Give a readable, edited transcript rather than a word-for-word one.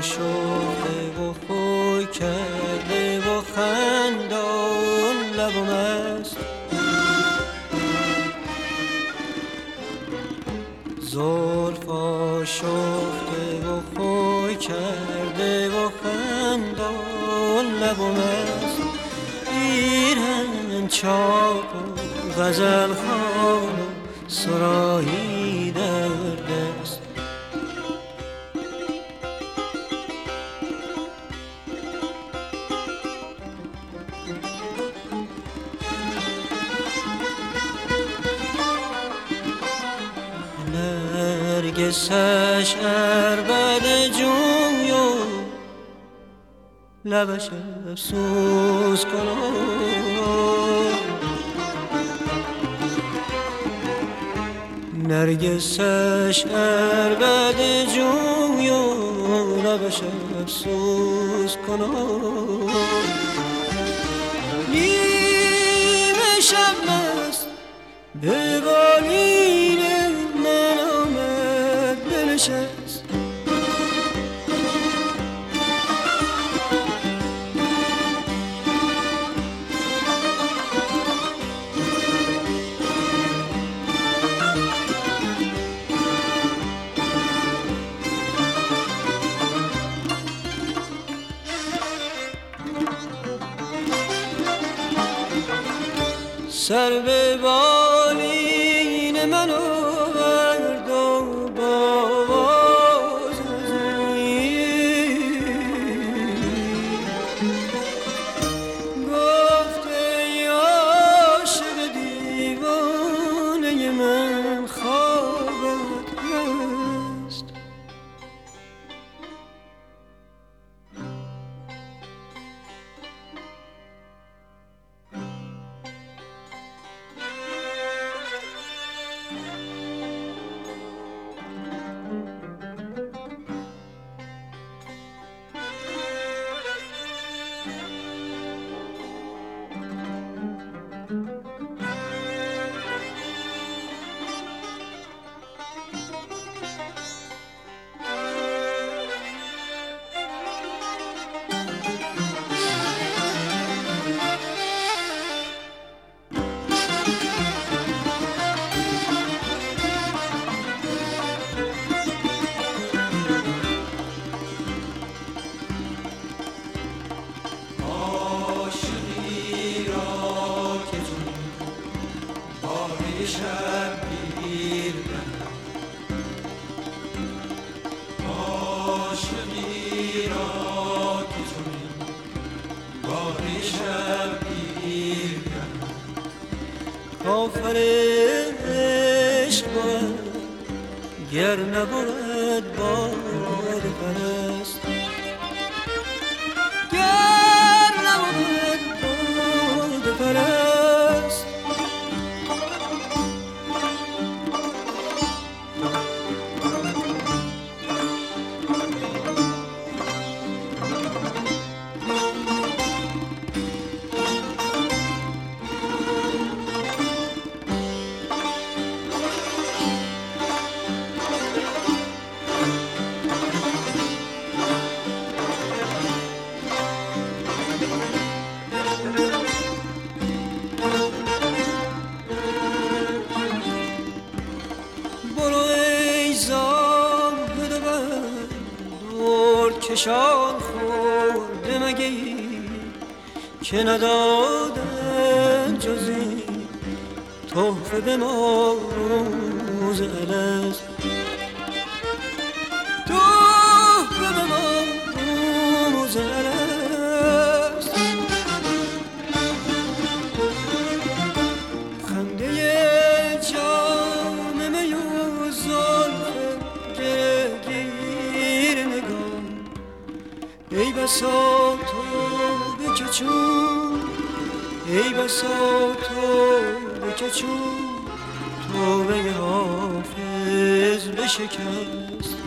آشفته و خوی کرده و خندان لبم است. زلف آشفته و خوی کرده و خندان لبم است. ایران چاک و غزل خوان و سرایی در دست. نرگسش عربد جوی و لبش افسوس کنم. نرگسش عربد جوی و لبش افسوس کنم. نیمه شب است به بالین من آمد بنشست. سر به بالین من آورد و با آواز گفت ای عاشق دیوانه من خوابت هست. کافر عشق باید گر نبود باد پرست. گر نبود باد پرست. کشان خورده مگه که ندادن جزی تحفه به ما روز الست. تحفه به ما روز الست. خنده جام می و زلف گرگیر نگاه. ای بسا تو که چون، ای بسا تو که چون توبه حافظ بشکست.